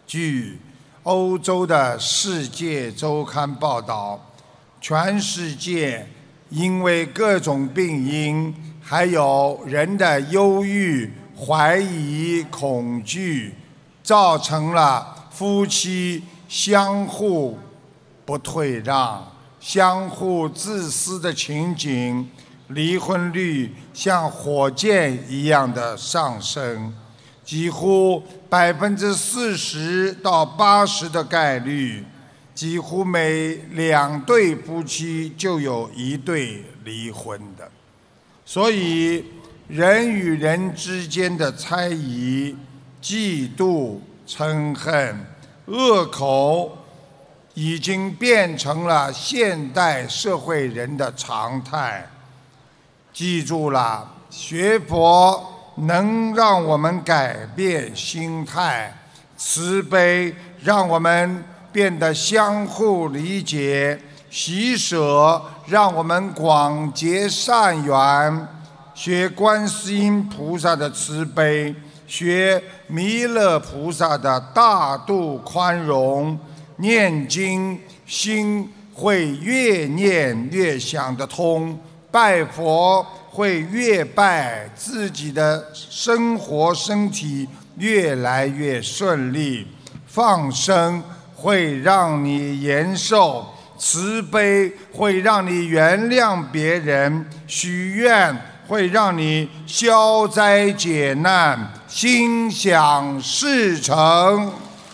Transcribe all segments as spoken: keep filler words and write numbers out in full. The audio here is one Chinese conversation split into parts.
据欧洲的《世界周刊》报道，全世界因为各种病因，还有人的忧郁、怀疑、恐惧，造成了夫妻相互不退让、相互自私的情景，离婚率像火箭一样的上升。几乎百分之四十到八十的概率，几乎每两对夫妻就有一对离婚的。所以，人与人之间的猜疑、嫉妒、嗔恨、恶口，已经变成了现代社会人的常态。记住了，学佛能让我们改变心态，慈悲让我们变得相互理解，喜舍让我们广结善缘，学观世音菩萨的慈悲，学弥勒菩萨的大度宽容，念经心会越念越想得通，拜佛会越拜自己的生活身体越来越顺利，放生会让你延寿，慈悲会让你原谅别人，许愿会让你消灾解难，心想事成。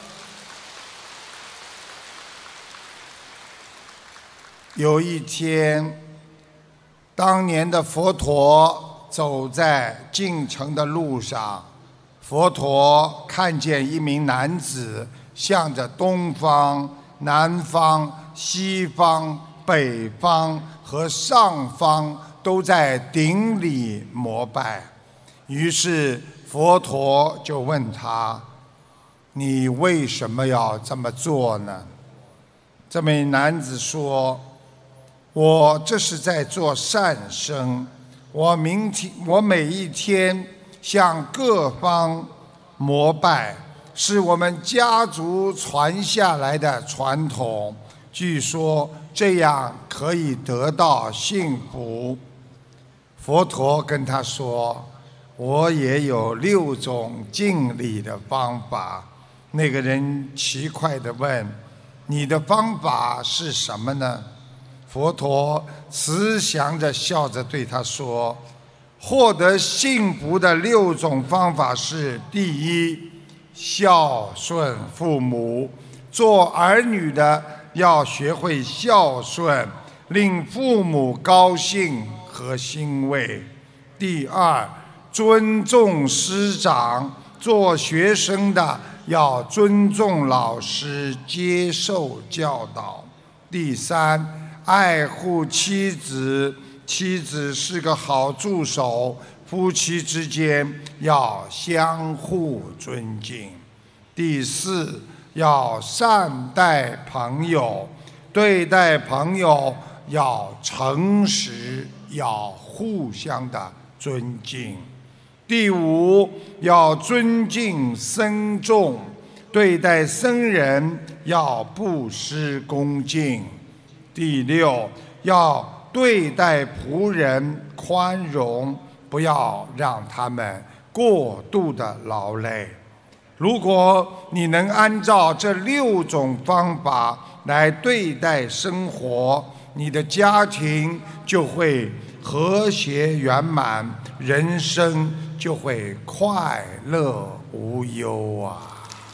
有一天，当年的佛陀走在进城的路上，佛陀看见一名男子向着东方、南方、西方、北方和上方都在顶礼膜拜。于是佛陀就问他：你为什么要这么做呢？这名男子说：我这是在做善生，我明天我每一天向各方膜拜，是我们家族传下来的传统，据说这样可以得到幸福。佛陀跟他说：我也有六种敬礼的方法。那个人奇怪地问：你的方法是什么呢？佛陀慈祥地笑着对他说：获得幸福的六种方法是：第一，孝顺父母，做儿女的要学会孝顺，令父母高兴和欣慰；第二，尊重师长，做学生的要尊重老师，接受教导；第三，爱护妻子，妻子是个好助手，夫妻之间要相互尊敬；第四，要善待朋友，对待朋友要诚实，要互相的尊敬；第五，要尊敬僧众，对待僧人要布施恭敬；第六，要对待仆人宽容，不要让他们过度的劳累。如果你能按照这六种方法来对待生活，你的家庭就会和谐圆满，人生就会快乐无忧啊！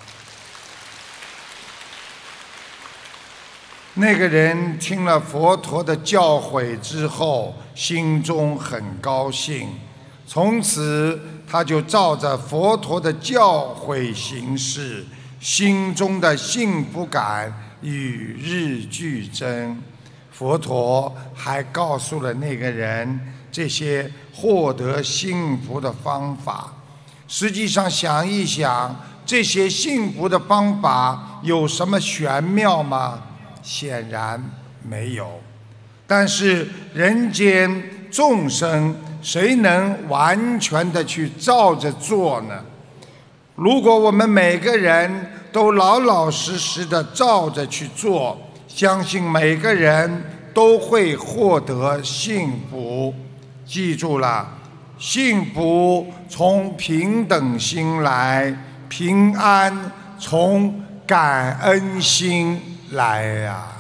那个人听了佛陀的教诲之后，心中很高兴，从此他就照着佛陀的教诲行事，心中的幸福感与日俱增。佛陀还告诉了那个人这些获得幸福的方法。实际上想一想，这些幸福的方法有什么玄妙吗？显然没有。但是人间众生谁能完全的去照着做呢？如果我们每个人都老老实实的照着去做，相信每个人都会获得幸福。记住了，幸福从平等心来，平安从感恩心来呀、啊。